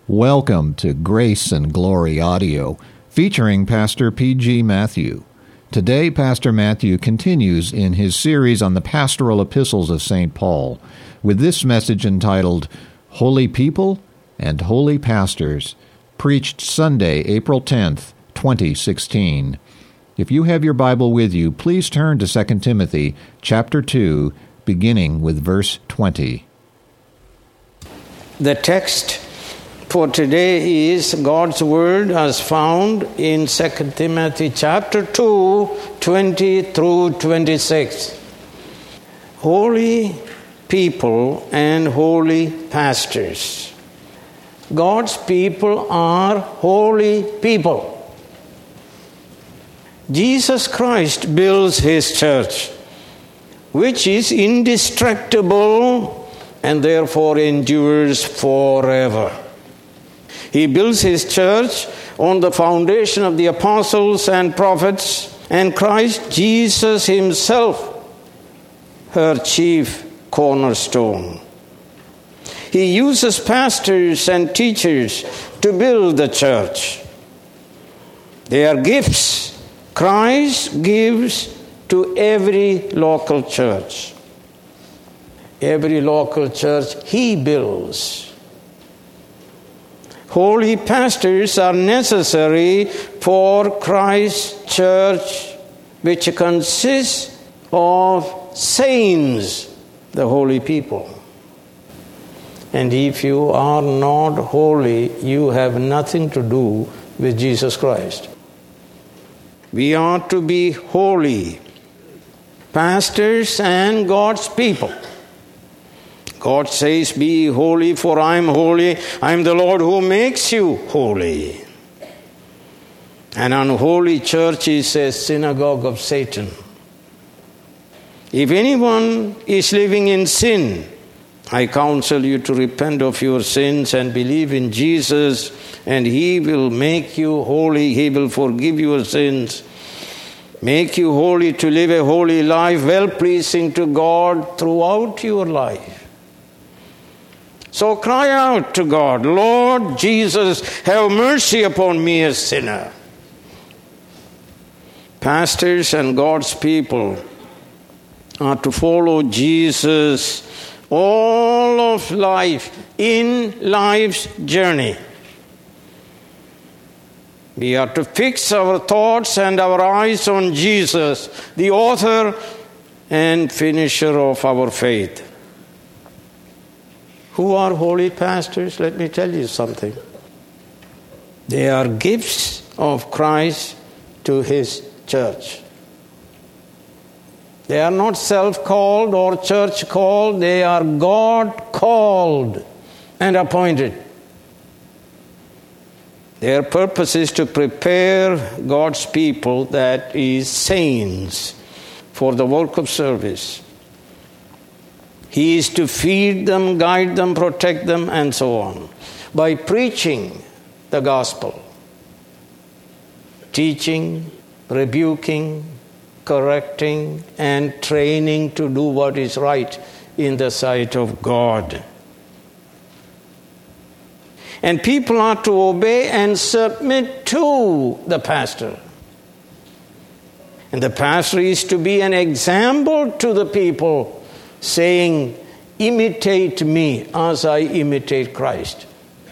Welcome to Grace and Glory Audio, featuring Pastor P.G. Matthew. Today, Pastor Matthew continues in his series on the pastoral epistles of St. Paul, with this message entitled, Holy People and Holy Pastors, preached Sunday, April 10th, 2016. If you have your Bible with you, please turn to 2 Timothy chapter 2, beginning with verse 20. The text for today is God's Word as found in 2 Timothy chapter 2, 20 through 26. Holy people and holy pastors. God's people are holy people. Jesus Christ builds His church, which is indestructible and therefore endures forever. He builds His church on the foundation of the apostles and prophets, and Christ Jesus Himself, her chief cornerstone. He uses pastors and teachers to build the church. They are gifts Christ gives to every local church. Every local church He builds. Holy pastors are necessary for Christ's church, which consists of saints, the holy people. And if you are not holy, you have nothing to do with Jesus Christ. We are to be holy, pastors and God's people. God says, be holy, for I am holy. I am the Lord who makes you holy. An unholy church is a synagogue of Satan. If anyone is living in sin, I counsel you to repent of your sins and believe in Jesus, and He will make you holy. He will forgive your sins, make you holy to live a holy life, well-pleasing to God throughout your life. So cry out to God, Lord Jesus, have mercy upon me, a sinner. Pastors and God's people are to follow Jesus all of life in life's journey. We are to fix our thoughts and our eyes on Jesus, the author and finisher of our faith. Who are holy pastors? Let me tell you something. They are gifts of Christ to His church. They are not self-called or church-called. They are God-called and appointed. Their purpose is to prepare God's people, that is, saints, for the work of service. He is to feed them, guide them, protect them, and so on, by preaching the gospel, teaching, rebuking, correcting, and training to do what is right in the sight of God. And people are to obey and submit to the pastor. And the pastor is to be an example to the people, saying, imitate me as I imitate Christ.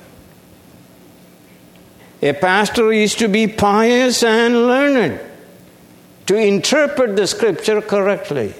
A pastor is to be pious and learned, to interpret the scripture correctly.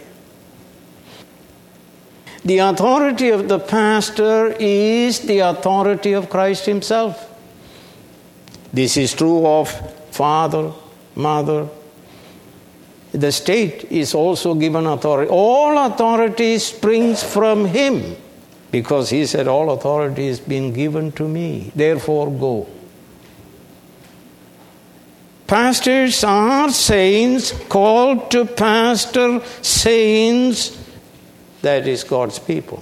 The authority of the pastor is the authority of Christ Himself. This is true of father, mother. The state is also given authority. All authority springs from Him, because He said, all authority has been given to me. Therefore, go. Pastors are saints called to pastor saints, that is God's people.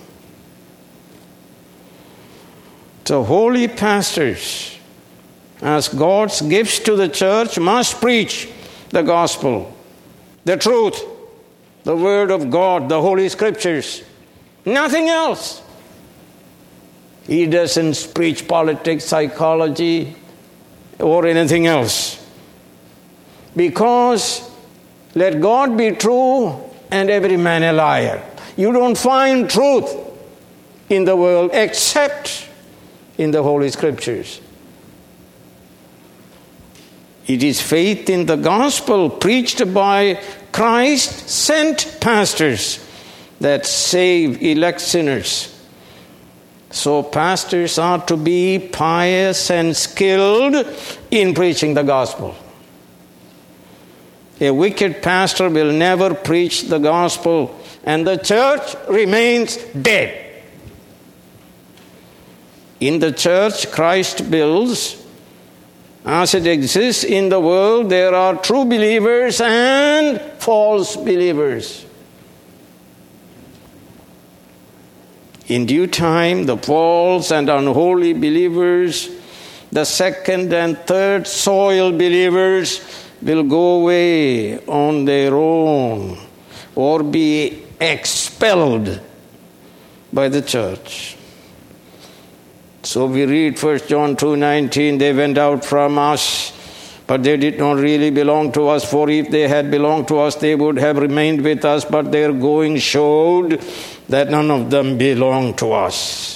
So holy pastors, as God's gifts to the church, must preach the gospel, the truth, the word of God, the Holy Scriptures. Nothing else. He doesn't preach politics, psychology, or anything else. Because let God be true and every man a liar. You don't find truth in the world except in the Holy Scriptures. It is faith in the gospel preached by Christ sent pastors that save elect sinners. So pastors are to be pious and skilled in preaching the gospel. A wicked pastor will never preach the gospel, and the church remains dead. In the church Christ builds, as it exists in the world, there are true believers and false believers. In due time, the false and unholy believers, the second and third soil believers, will go away on their own or be expelled by the church. So we read 1 John 2:19, they went out from us, but they did not really belong to us, for if they had belonged to us, they would have remained with us, but their going showed that none of them belonged to us.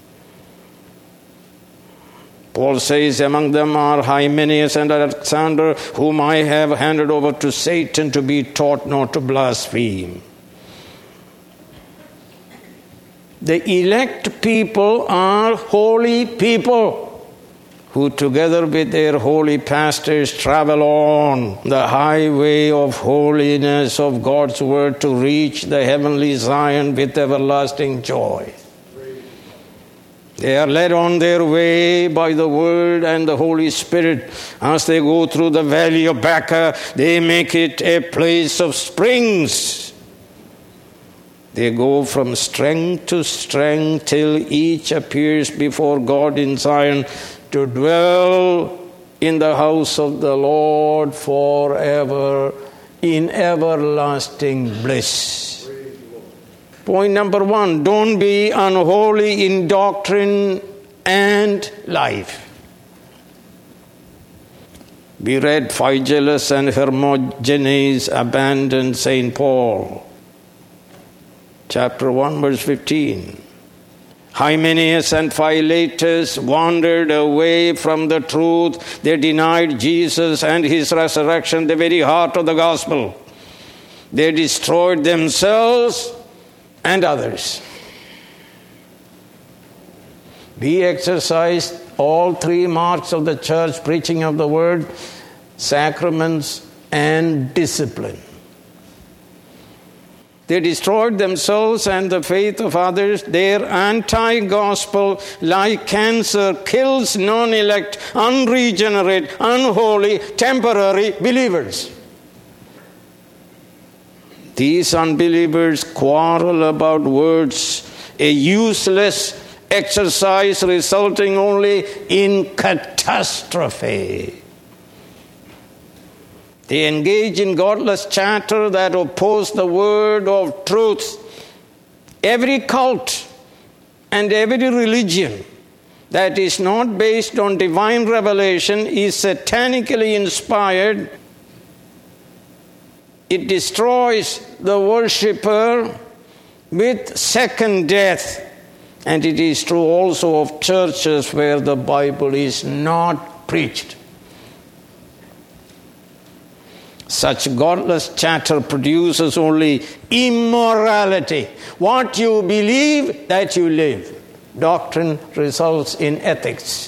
Paul says, among them are Hymenaeus and Alexander, whom I have handed over to Satan to be taught not to blaspheme. The elect people are holy people who together with their holy pastors travel on the highway of holiness of God's word to reach the heavenly Zion with everlasting joy. They are led on their way by the Word and the Holy Spirit. As they go through the valley of Baca, they make it a place of springs. They go from strength to strength till each appears before God in Zion to dwell in the house of the Lord forever in everlasting bliss. Point number 1, don't be unholy in doctrine and life. We read Phygelus and Hermogenes abandoned St. Paul. Chapter 1, verse 15. Hymenaeus and Philetus wandered away from the truth. They denied Jesus and his resurrection, the very heart of the gospel. They destroyed themselves and others. We exercised all 3 marks of the church: preaching of the word, sacraments, and discipline. They destroyed themselves and the faith of others. Their anti-gospel, like cancer, kills non-elect, unregenerate, unholy, temporary believers. These unbelievers quarrel about words, a useless exercise resulting only in catastrophe. They engage in godless chatter that oppose the word of truth. Every cult and every religion that is not based on divine revelation is satanically inspired. It destroys the worshipper with second death. And it is true also of churches where the Bible is not preached. Such godless chatter produces only immorality. What you believe, that you live. Doctrine results in ethics.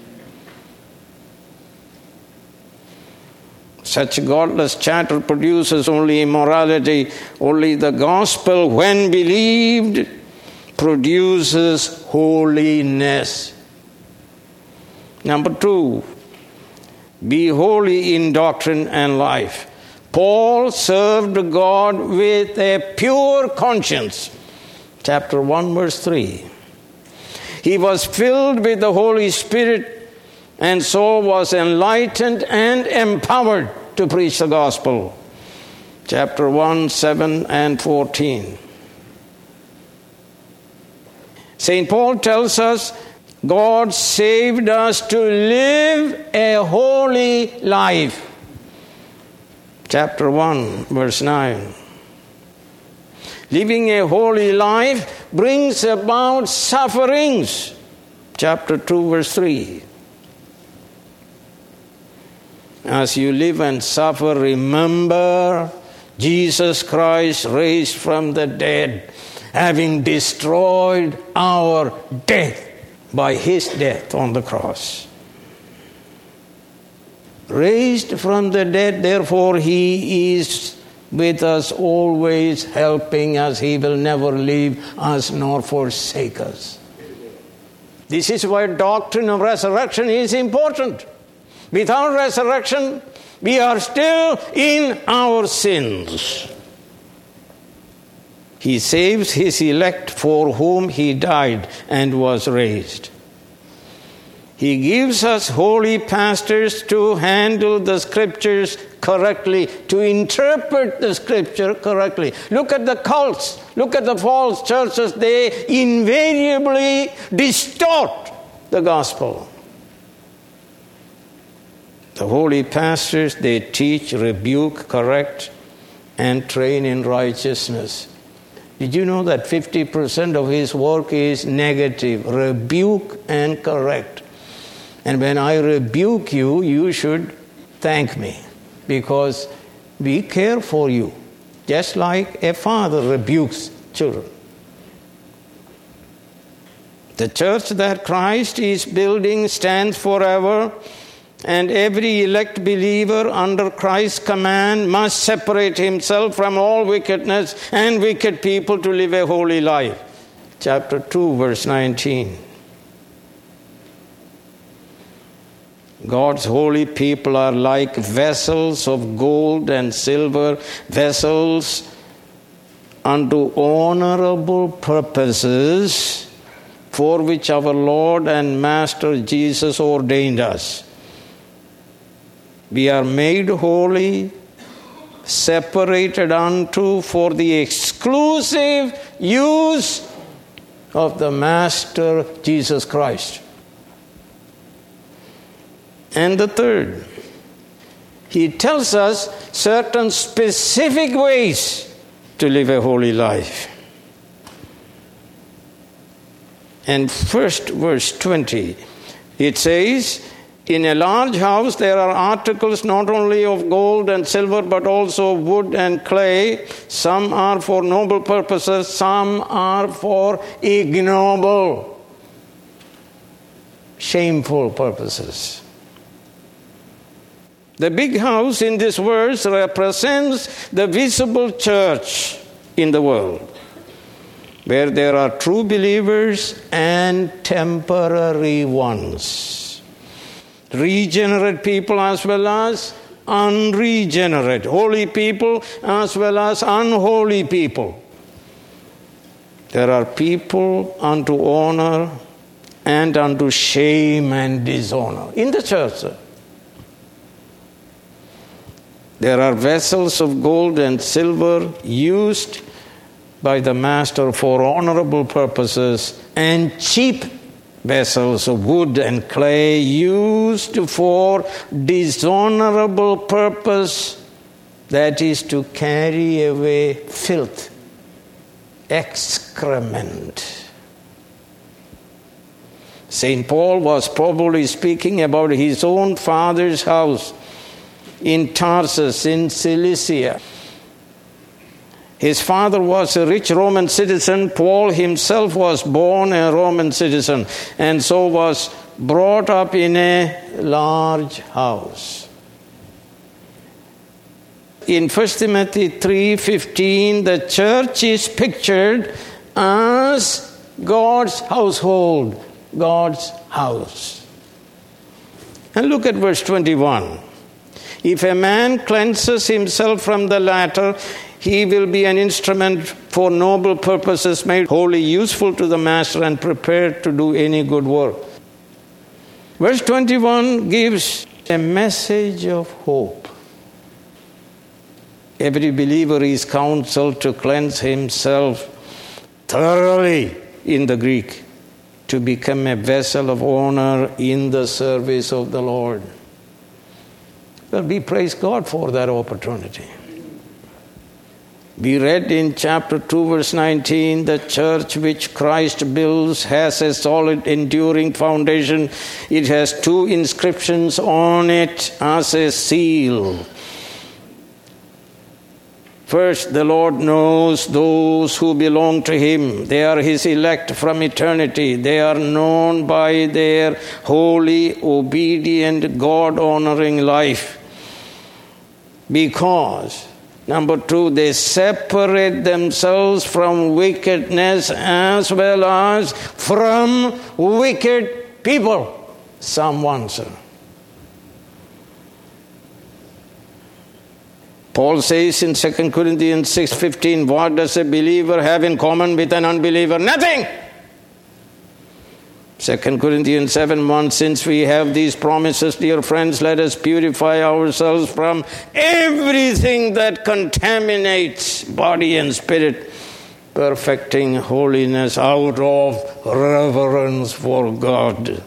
Such godless chatter produces only immorality. Only the gospel, when believed, produces holiness. Number 2, be holy in doctrine and life. Paul served God with a pure conscience. Chapter 1, verse 3. He was filled with the Holy Spirit and so was enlightened and empowered to preach the gospel. Chapter 1, 7 and 14. St. Paul tells us God saved us to live a holy life. Chapter 1, verse 9. Living a holy life brings about sufferings. Chapter 2, verse 3. As you live and suffer, remember Jesus Christ raised from the dead, having destroyed our death by his death on the cross. Raised from the dead, therefore he is with us always, helping us. He will never leave us nor forsake us. This is why doctrine of resurrection is important. Without resurrection, we are still in our sins. He saves his elect for whom he died and was raised. He gives us holy pastors to handle the scriptures correctly, to interpret the scripture correctly. Look at the cults. Look at the false churches. They invariably distort the gospel. The holy pastors, they teach, rebuke, correct, and train in righteousness. Did you know that 50% of his work is negative? Rebuke and correct. And when I rebuke you, you should thank me, because we care for you, just like a father rebukes children. The church that Christ is building stands forever, and every elect believer under Christ's command must separate himself from all wickedness and wicked people to live a holy life. Chapter 2, verse 19. God's holy people are like vessels of gold and silver, vessels unto honorable purposes, for which our Lord and Master Jesus ordained us. We are made holy, separated unto for the exclusive use of the Master Jesus Christ. And the third, he tells us certain specific ways to live a holy life. And first, verse 20, it says, in a large house there are articles not only of gold and silver, but also wood and clay. Some are for noble purposes, some are for ignoble, shameful purposes. The big house in this verse represents the visible church in the world, where there are true believers and temporary ones. Regenerate people as well as unregenerate. Holy people as well as unholy people. There are people unto honor and unto shame and dishonor in the church. There are vessels of gold and silver used by the Master for honorable purposes, and cheap vessels of wood and clay used for dishonorable purpose, that is to carry away filth, excrement. St. Paul was probably speaking about his own father's house in Tarsus, in Cilicia. His father was a rich Roman citizen. Paul himself was born a Roman citizen, and so was brought up in a large house. In 1 Timothy 3:15, the church is pictured as God's household, God's house. And look at verse 21. If a man cleanses himself from the latter, he will be an instrument for noble purposes, made holy, useful to the master, and prepared to do any good work. Verse 21 gives a message of hope. Every believer is counseled to cleanse himself thoroughly in the Greek. to become a vessel of honor in the service of the Lord. Well, we praise God for that opportunity. We read in chapter 2, verse 19, the church which Christ builds has a solid, enduring foundation. It has 2 inscriptions on it as a seal. First, the Lord knows those who belong to Him. They are His elect from eternity. They are known by their holy, obedient, God-honoring life. Because, number 2, they separate themselves from wickedness as well as from wicked people. Psalm 1, sir. Paul says in 2 Corinthians 6:15, what does a believer have in common with an unbeliever? Nothing! 2 Corinthians 7:1, since we have these promises, dear friends, let us purify ourselves from everything that contaminates body and spirit, perfecting holiness out of reverence for God.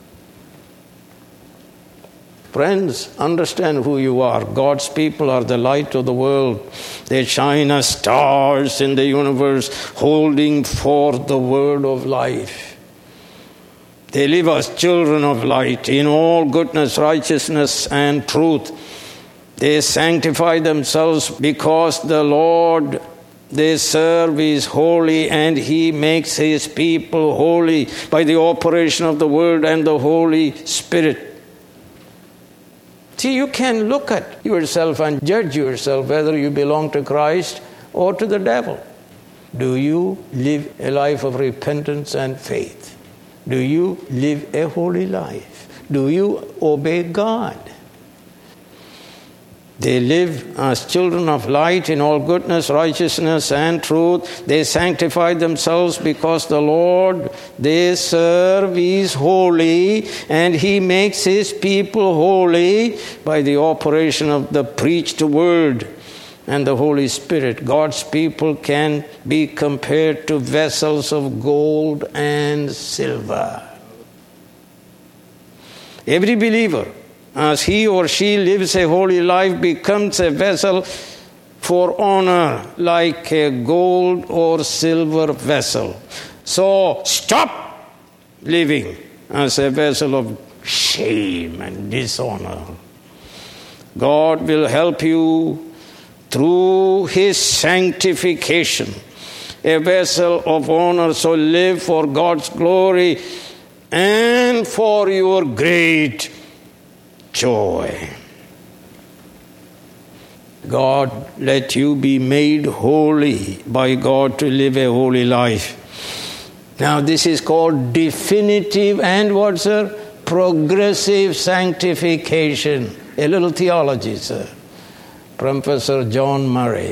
Friends, understand who you are. God's people are the light of the world. They shine as stars in the universe, holding forth the word of life. They live as children of light in all goodness, righteousness, and truth. They sanctify themselves because the Lord they serve is holy, and He makes His people holy by the operation of the Word and the Holy Spirit. See, you can look at yourself and judge yourself whether you belong to Christ or to the devil. Do you live a life of repentance and faith? Do you live a holy life? Do you obey God? They live as children of light in all goodness, righteousness, and truth. They sanctify themselves because the Lord they serve is holy, and He makes His people holy by the operation of the preached word and the Holy Spirit. God's people can be compared to vessels of gold and silver. Every believer, as he or she lives a holy life, becomes a vessel for honor, like a gold or silver vessel. So stop living as a vessel of shame and dishonor. God will help you through His sanctification, a vessel of honor. So live for God's glory and for your great joy. God, let you be made holy by God to live a holy life. Now this is called definitive and what, sir? Progressive sanctification. A little theology, sir. Professor John Murray.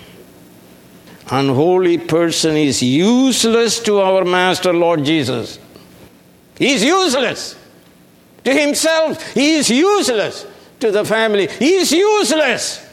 Unholy person is useless to our Master Lord Jesus. He is useless to himself. He is useless to the family. He is useless.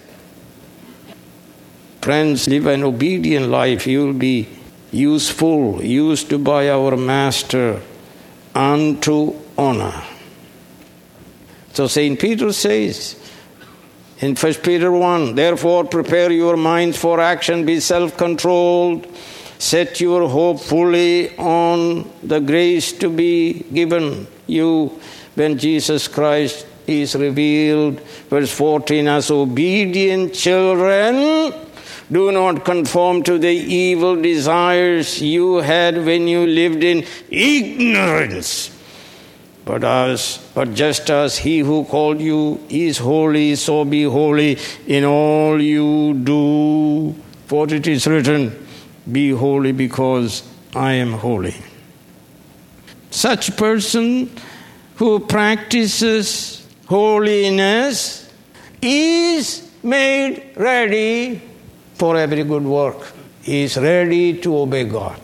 Friends, live an obedient life. You will be useful, used by our Master unto honor. So St. Peter says in 1 Peter 1, therefore prepare your minds for action, be self-controlled, set your hope fully on the grace to be given you when Jesus Christ is revealed. Verse 14, as obedient children, do not conform to the evil desires you had when you lived in ignorance. But just as He who called you is holy, so be holy in all you do. For it is written, be holy because I am holy. Such person who practices holiness is made ready for every good work. He is ready to obey God.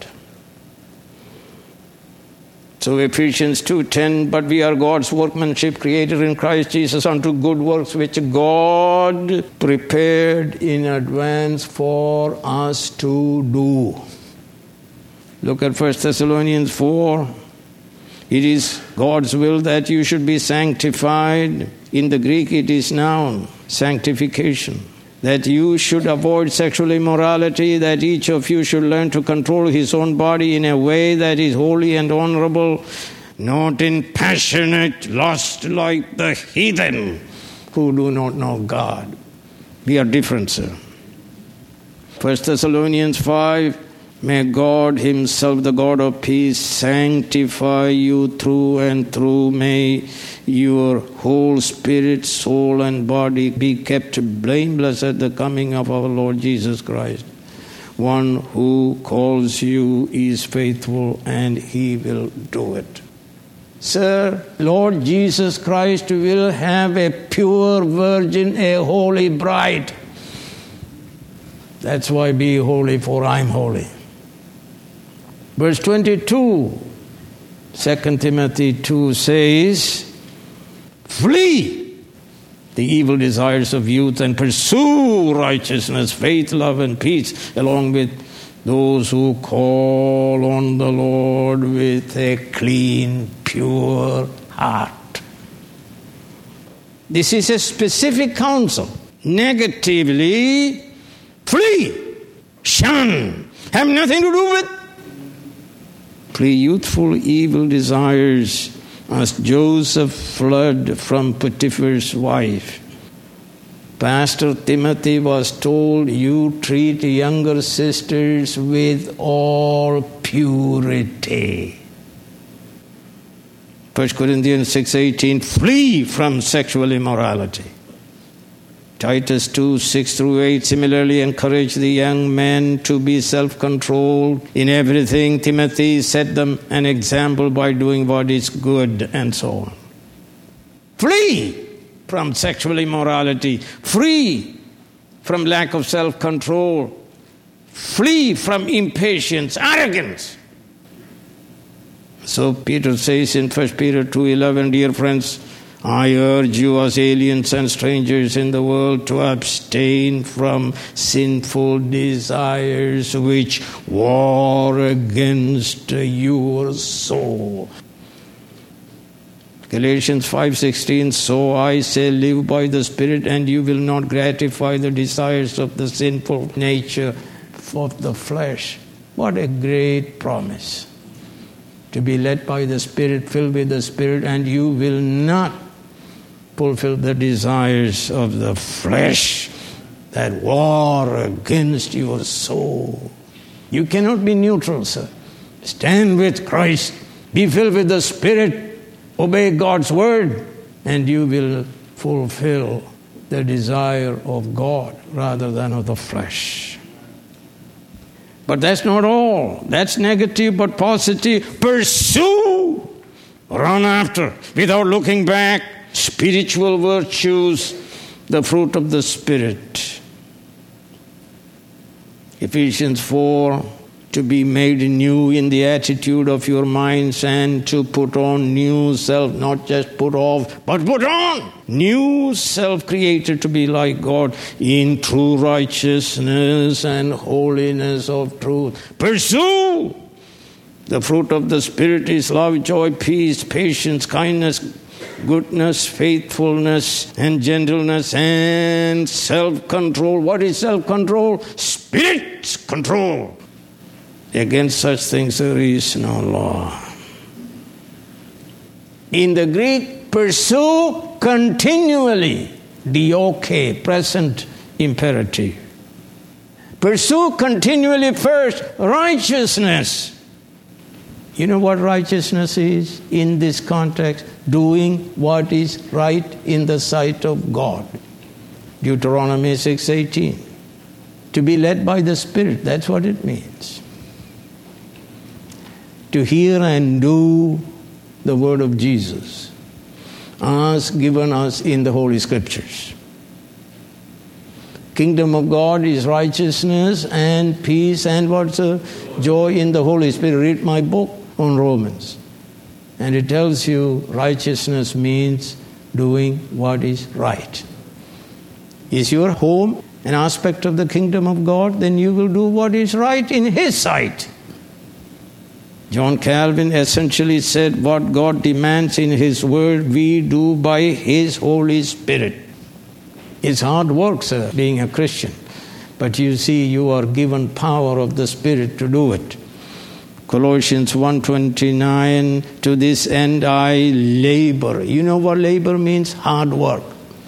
So Ephesians 2:10, but we are God's workmanship, created in Christ Jesus unto good works, which God prepared in advance for us to do. Look at 1 Thessalonians 4, It is God's will that you should be sanctified. In the Greek it is noun, sanctification. That you should avoid sexual immorality, that each of you should learn to control his own body in a way that is holy and honorable, not in passionate lust like the heathen who do not know God. We are different, sir. 1 Thessalonians 5, may God himself, the God of peace, sanctify you through and through. May your whole spirit, soul, and body be kept blameless at the coming of our Lord Jesus Christ. One who calls you is faithful, and he will do it. Sir, Lord Jesus Christ will have a pure virgin, a holy bride. That's why be holy, for I am holy. Verse 22, 2 Timothy 2 says, flee the evil desires of youth and pursue righteousness, faith, love, and peace, along with those who call on the Lord with a clean, pure heart. This is a specific counsel. Negatively, flee, shun, have nothing to do with. Flee youthful evil desires, as Joseph fled from Potiphar's wife. Pastor Timothy was told, you treat younger sisters with all purity. 1 Corinthians 6:18, flee from sexual immorality. Titus 2, 6 through 8, similarly encourage the young men to be self-controlled in everything. Timothy set them an example by doing what is good, and so on. Flee from sexual immorality. Flee from lack of self-control. Flee from impatience, arrogance. So Peter says in 1 Peter 2:11, dear friends, I urge you as aliens and strangers in the world to abstain from sinful desires which war against your soul. Galatians 5:16, so I say live by the Spirit and you will not gratify the desires of the sinful nature of the flesh. What a great promise. To be led by the Spirit, filled with the Spirit, and you will not fulfill the desires of the flesh that war against your soul. You cannot be neutral, sir. Stand with Christ. Be filled with the Spirit. Obey God's word. And you will fulfill the desire of God rather than of the flesh. But that's not all. That's negative, but positive. Pursue. Run after without looking back. Spiritual virtues, the fruit of the Spirit. Ephesians 4, to be made new in the attitude of your minds and to put on new self, not just put off, but put on. New self created to be like God in true righteousness and holiness of truth. Pursue. The fruit of the Spirit is love, joy, peace, patience, kindness, goodness, faithfulness, and gentleness, and self-control. What is self-control? Spirit's control. Against such things there is no law. In the Greek, pursue continually. Dioke, present imperative. Pursue continually first righteousness. You know what righteousness is in this context? Doing what is right in the sight of God. Deuteronomy 6:18. To be led by the Spirit, that's what it means. To hear and do the word of Jesus as given us in the Holy Scriptures. Kingdom of God is righteousness and peace and what's the joy in the Holy Spirit. Read my book on Romans. And it tells you righteousness means doing what is right. Is your home an aspect of the kingdom of God? Then you will do what is right in His sight. John Calvin essentially said, what God demands in His Word, we do by His Holy Spirit. It's hard work, sir, being a Christian. But you see, you are given power of the Spirit to do it. Colossians 1:29, to this end I labor. You know what labor means? Hard work.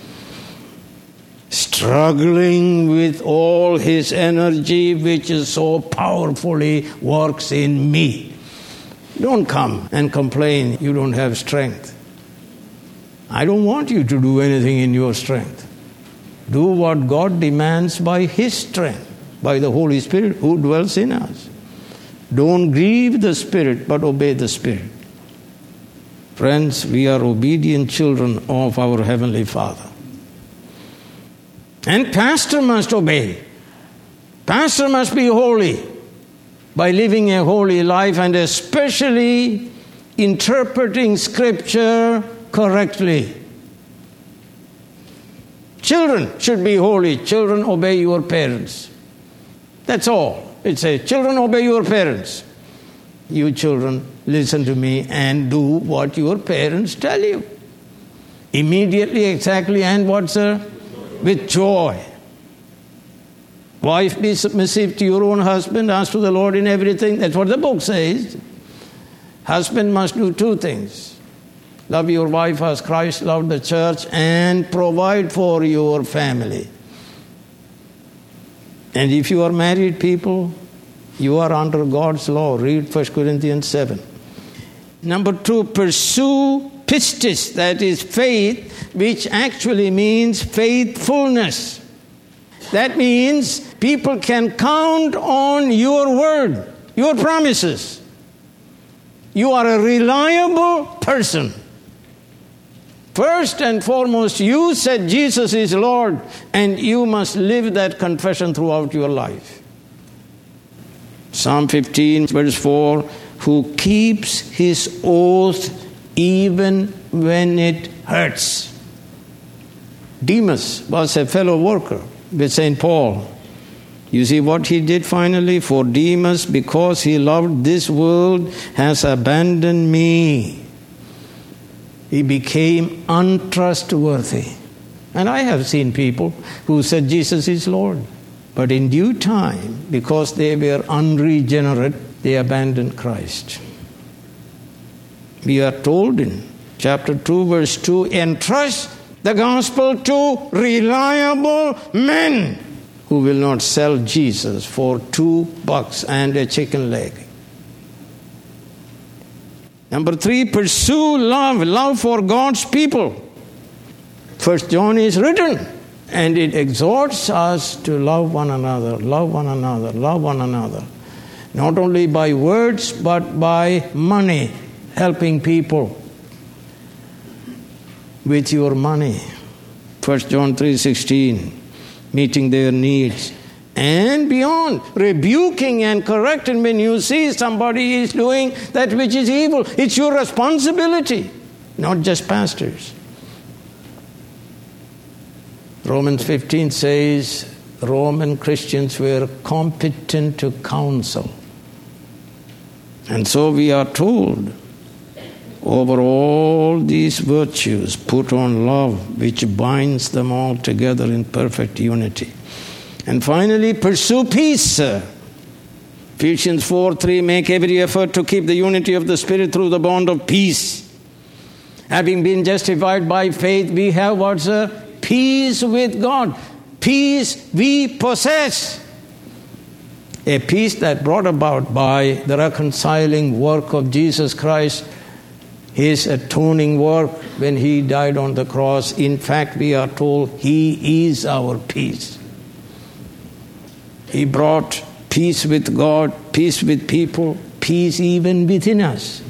Struggling with all His energy, which is so powerfully works in me. Don't come and complain you don't have strength. I don't want you to do anything in your strength. Do what God demands by His strength, by the Holy Spirit who dwells in us. Don't grieve the Spirit, but obey the Spirit. Friends, we are obedient children of our Heavenly Father. And pastor must obey. Pastor must be holy by living a holy life and especially interpreting Scripture correctly. Children should be holy. Children, obey your parents. That's all. It says, children, obey your parents. You children, listen to me and do what your parents tell you. Immediately, exactly, and what, sir? With joy. Wife, be submissive to your own husband, as to the Lord in everything. That's what the book says. Husband must do two things. Love your wife as Christ loved the church and provide for your family. And if you are married people, you are under God's law. Read 1 Corinthians 7. Number 2, pursue pistis, that is faith, which actually means faithfulness. That means people can count on your word, your promises. You are a reliable person. First and foremost, you said Jesus is Lord, and you must live that confession throughout your life. Psalm 15, verse 4, who keeps his oath even when it hurts. Demas was a fellow worker with St. Paul. You see what he did finally? For Demas, because he loved this world, has abandoned me. He became untrustworthy. And I have seen people who said Jesus is Lord. But in due time, because they were unregenerate, they abandoned Christ. We are told in chapter 2, verse 2, entrust the gospel to reliable men who will not sell Jesus for $2 and a chicken leg. Number 3, pursue love for God's people. 1 John is written, and it exhorts us to love one another, love one another, love one another. Not only by words, but by money, helping people with your money. 1 John 3:16, meeting their needs. And beyond, rebuking and correcting when you see somebody is doing that which is evil. It's your responsibility, not just pastors. Romans 15 says Roman Christians were competent to counsel. And so we are told, over all these virtues, put on love, which binds them all together in perfect unity. And finally, pursue peace. Ephesians 4:3, make every effort to keep the unity of the Spirit through the bond of peace. Having been justified by faith, we have what, sir? Peace with God. Peace we possess. A peace that brought about by the reconciling work of Jesus Christ, His atoning work when He died on the cross. In fact, we are told He is our peace. He brought peace with God, peace with people, peace even within us.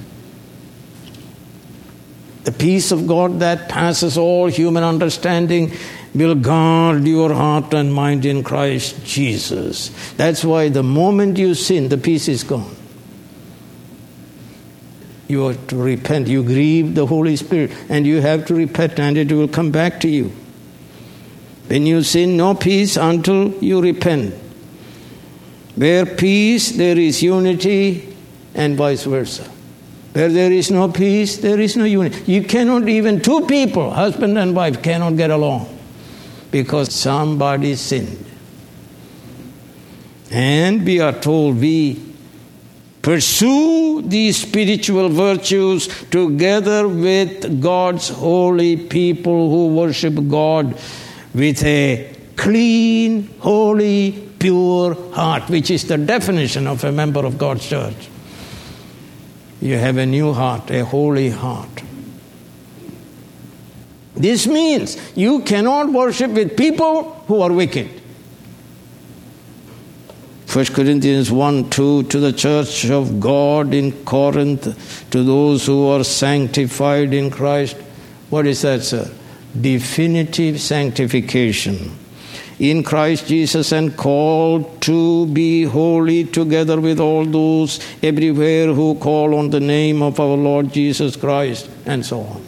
The peace of God that passes all human understanding will guard your heart and mind in Christ Jesus. That's why the moment you sin, the peace is gone. You have to repent. You grieve the Holy Spirit, and you have to repent, and it will come back to you. When you sin, no peace until you repent. Where peace, there is unity, and vice versa. Where there is no peace, there is no unity. You cannot, even two people, husband and wife, cannot get along because somebody sinned. And we are told we pursue these spiritual virtues together with God's holy people who worship God with a clean, holy, pure heart, which is the definition of a member of God's church. You have a new heart, a holy heart. This means you cannot worship with people who are wicked. 1 Corinthians 1:2, to the church of God in Corinth, to those who are sanctified in Christ. What is that, sir? Definitive sanctification in Christ Jesus and called to be holy together with all those everywhere who call on the name of our Lord Jesus Christ, and so on.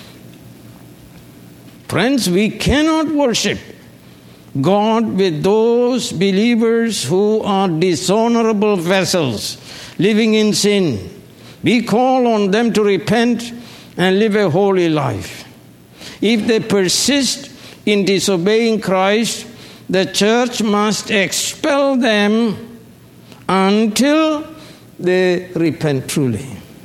Friends, we cannot worship God with those believers who are dishonorable vessels living in sin. We call on them to repent and live a holy life. If they persist in disobeying Christ, the church must expel them until they repent truly.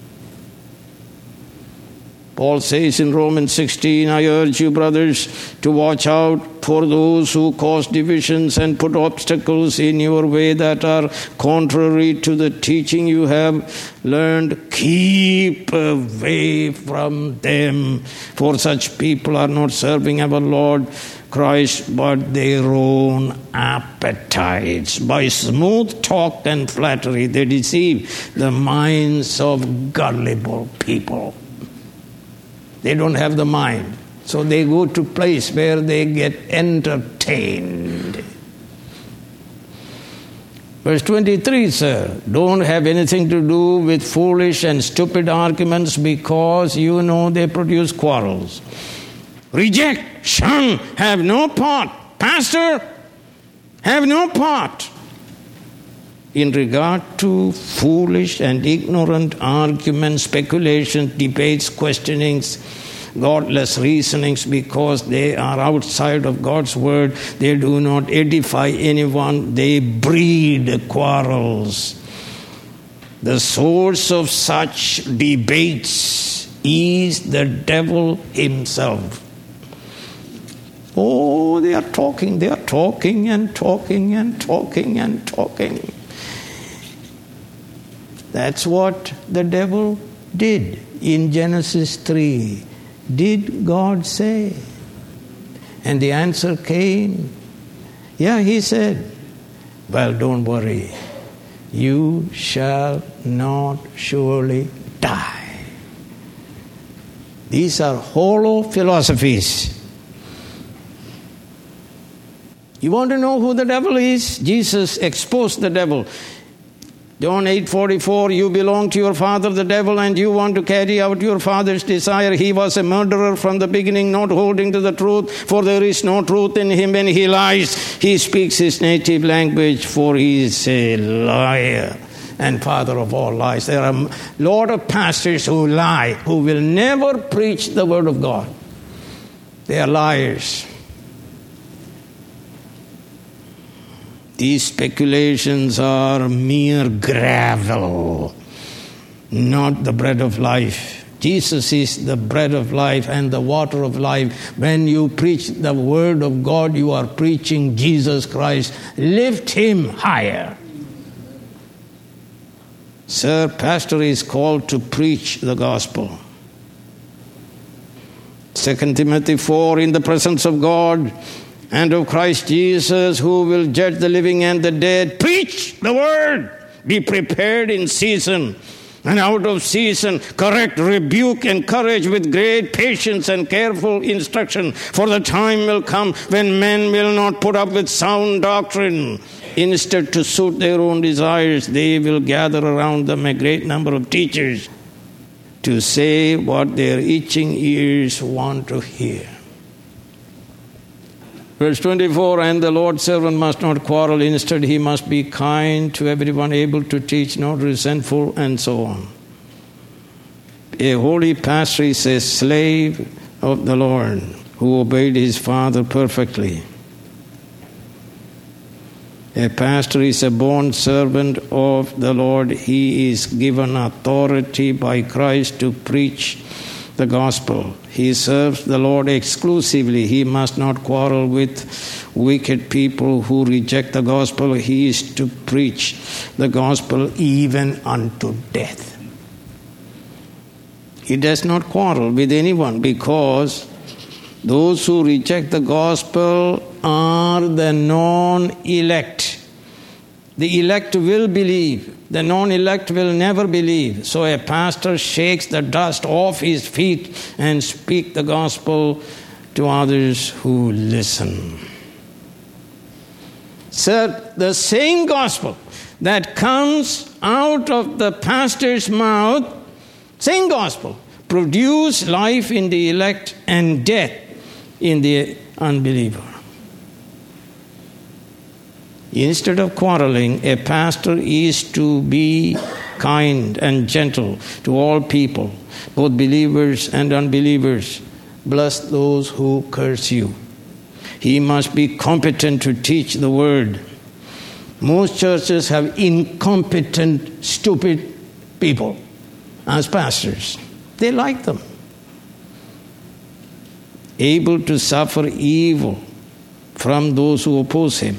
Paul says in Romans 16, I urge you, brothers, to watch out for those who cause divisions and put obstacles in your way that are contrary to the teaching you have learned. Keep away from them, for such people are not serving our Lord Christ, but their own appetites. By smooth talk and flattery, they deceive the minds of gullible people. They don't have the mind. So they go to a place where they get entertained. Verse 23, sir, don't have anything to do with foolish and stupid arguments because you know they produce quarrels. Reject, shun, have no part. Pastor, have no part in regard to foolish and ignorant arguments, speculations, debates, questionings, godless reasonings, because they are outside of God's word. They do not edify anyone. They breed quarrels. The source of such debates is the devil himself. Oh, they are talking and talking and talking and talking. That's what the devil did in Genesis 3. Did God say? And the answer came. Yeah, he said, well, don't worry. You shall not surely die. These are hollow philosophies. You want to know who the devil is? Jesus exposed the devil. John 8:44, you belong to your father the devil and you want to carry out your father's desire. He was a murderer from the beginning, not holding to the truth, for there is no truth in him. When he lies, he speaks his native language, for he is a liar and father of all lies. There are a lot of pastors who lie, who will never preach the word of God. They are liars. These speculations are mere gravel, not the bread of life. Jesus is the bread of life and the water of life. When you preach the word of God, you are preaching Jesus Christ. Lift him higher. Sir, pastor is called to preach the gospel. 2 Timothy 4, in the presence of God and of Christ Jesus, who will judge the living and the dead. Preach the word. Be prepared in season and out of season. Correct, rebuke, encourage with great patience and careful instruction. For the time will come when men will not put up with sound doctrine. Instead, to suit their own desires, they will gather around them a great number of teachers to say what their itching ears want to hear. Verse 24, and the Lord's servant must not quarrel. Instead, he must be kind to everyone, able to teach, not resentful, and so on. A holy pastor is a slave of the Lord who obeyed his Father perfectly. A pastor is a born servant of the Lord. He is given authority by Christ to preach the gospel. He serves the Lord exclusively. He must not quarrel with wicked people who reject the gospel. He is to preach the gospel even unto death. He does not quarrel with anyone because those who reject the gospel are the non-elect. The elect will believe. The non-elect will never believe. So a pastor shakes the dust off his feet and speaks the gospel to others who listen. Sir, the same gospel that comes out of the pastor's mouth, same gospel, produce life in the elect and death in the unbeliever. Instead of quarreling, a pastor is to be kind and gentle to all people, both believers and unbelievers. Bless those who curse you. He must be competent to teach the word. Most churches have incompetent, stupid people as pastors. They like them. Able to suffer evil from those who oppose him.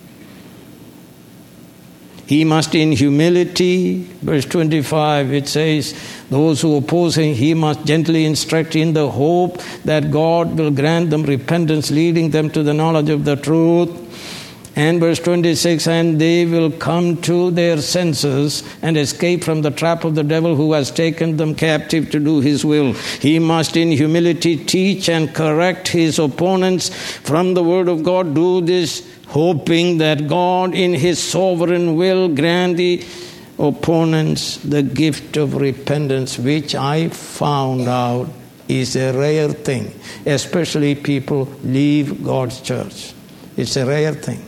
He must in humility, verse 25, it says, those who oppose him, he must gently instruct in the hope that God will grant them repentance, leading them to the knowledge of the truth. And verse 26, and they will come to their senses and escape from the trap of the devil who has taken them captive to do his will. He must in humility teach and correct his opponents from the word of God. Do this hoping that God in his sovereign will grant the opponents the gift of repentance, which I found out is a rare thing. Especially people leave God's church. It's a rare thing.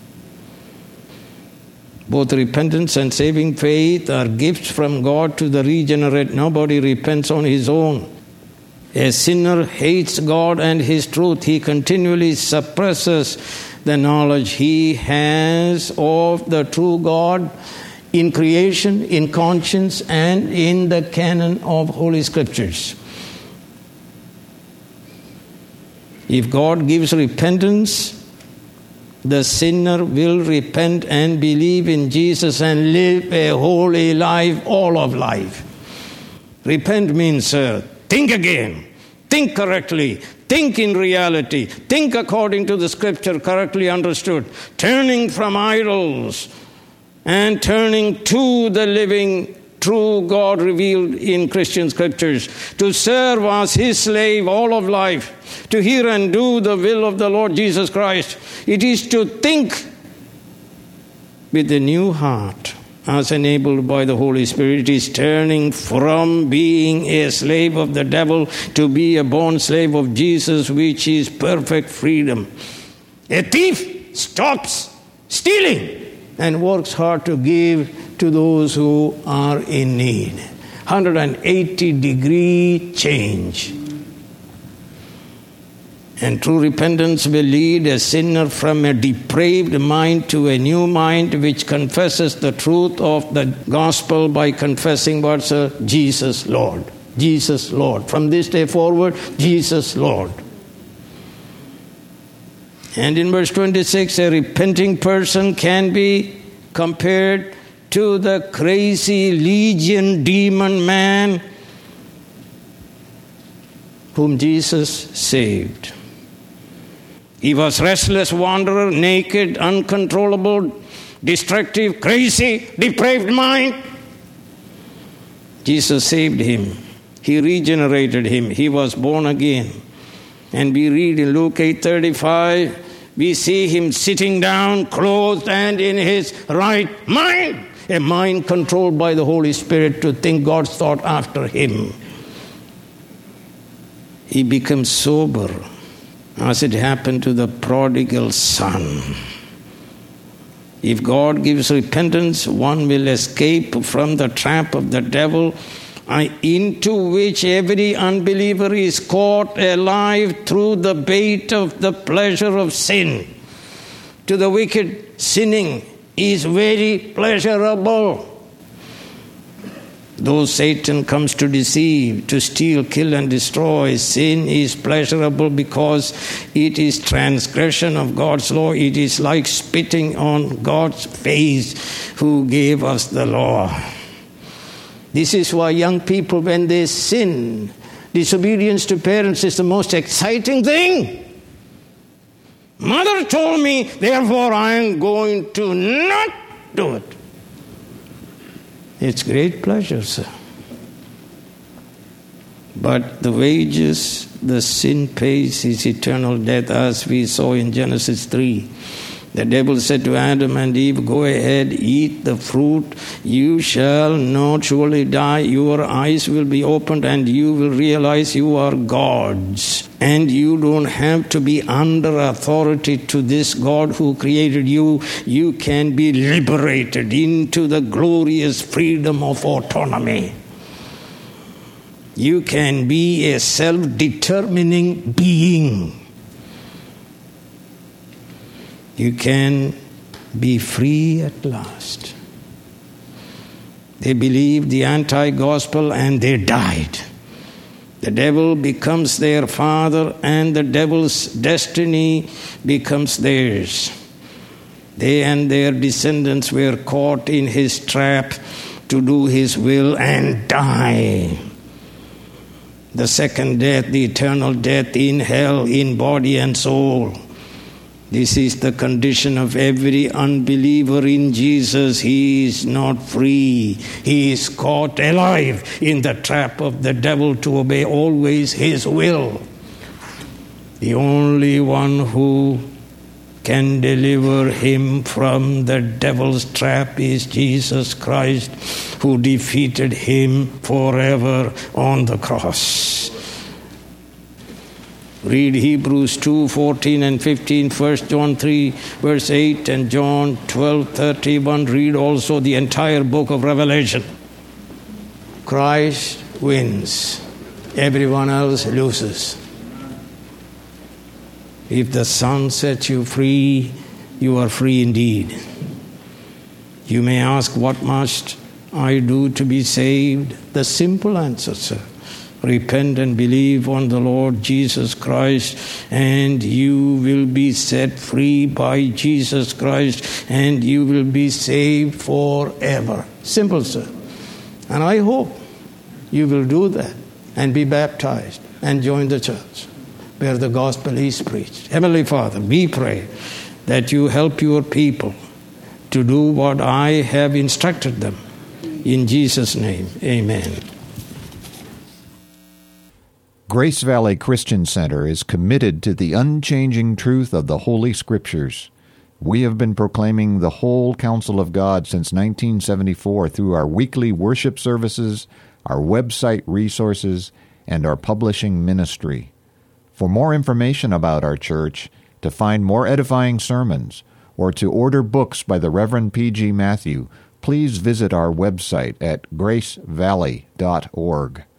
Both repentance and saving faith are gifts from God to the regenerate. Nobody repents on his own. A sinner hates God and his truth. He continually suppresses the knowledge he has of the true God in creation, in conscience, and in the canon of Holy Scriptures. If God gives repentance, the sinner will repent and believe in Jesus and live a holy life, all of life. Repent means, think again, think correctly, think in reality, think according to the Scripture correctly understood, turning from idols and turning to the living, true God revealed in Christian Scriptures, to serve as his slave all of life, to hear and do the will of the Lord Jesus Christ. It is to think with a new heart as enabled by the Holy Spirit. It is turning from being a slave of the devil to be a born slave of Jesus, which is perfect freedom. A thief stops stealing and works hard to give to those who are in need. 180-degree change. And true repentance will lead a sinner from a depraved mind to a new mind which confesses the truth of the gospel by confessing what's Jesus Lord. Jesus Lord. From this day forward, Jesus Lord. And in verse 26, a repenting person can be compared to the crazy legion demon man whom Jesus saved. He was restless wanderer, naked, uncontrollable, destructive, crazy, depraved mind. Jesus saved him. He regenerated him. He was born again. And we read in Luke 8:35, we see him sitting down, clothed and in his right mind. A mind controlled by the Holy Spirit to think God's thought after him. He becomes sober. as it happened to the prodigal son. If God gives repentance, one will escape from the trap of the devil, into which every unbeliever is caught alive through the bait of the pleasure of sin. To the wicked, sinning is very pleasurable. Though Satan comes to deceive, to steal, kill, and destroy, sin is pleasurable because it is transgression of God's law. It is like spitting on God's face who gave us the law. This is why young people, when they sin, disobedience to parents is the most exciting thing. Mother told me, therefore I am going to not do it. It's great pleasure, sir. But the wages the sin pays is eternal death, as we saw in Genesis 3. The devil said to Adam and Eve, go ahead, eat the fruit. You shall not surely die. Your eyes will be opened and you will realize you are gods. And you don't have to be under authority to this God who created you. You can be liberated into the glorious freedom of autonomy. You can be a self-determining being. You can be free at last. They believed the anti-gospel and they died. The devil becomes their father and the devil's destiny becomes theirs. They and their descendants were caught in his trap to do his will and die. The second death, the eternal death in hell, in body and soul. This is the condition of every unbeliever in Jesus. He is not free. He is caught alive in the trap of the devil to obey always his will. The only one who can deliver him from the devil's trap is Jesus Christ, who defeated him forever on the cross. Read Hebrews 2:14 and 15, 1 John 3, verse 8, and John 12:31. Read also the entire book of Revelation. Christ wins. Everyone else loses. If the Son sets you free, you are free indeed. You may ask, what must I do to be saved? The simple answer, sir. Repent and believe on the Lord Jesus Christ, and you will be set free by Jesus Christ, and you will be saved forever. Simple, sir. And I hope you will do that and be baptized and join the church where the gospel is preached. Heavenly Father, we pray that you help your people to do what I have instructed them. In Jesus' name, amen. Grace Valley Christian Center is committed to the unchanging truth of the Holy Scriptures. We have been proclaiming the whole counsel of God since 1974 through our weekly worship services, our website resources, and our publishing ministry. For more information about our church, to find more edifying sermons, or to order books by the Reverend P.G. Matthew, please visit our website at gracevalley.org.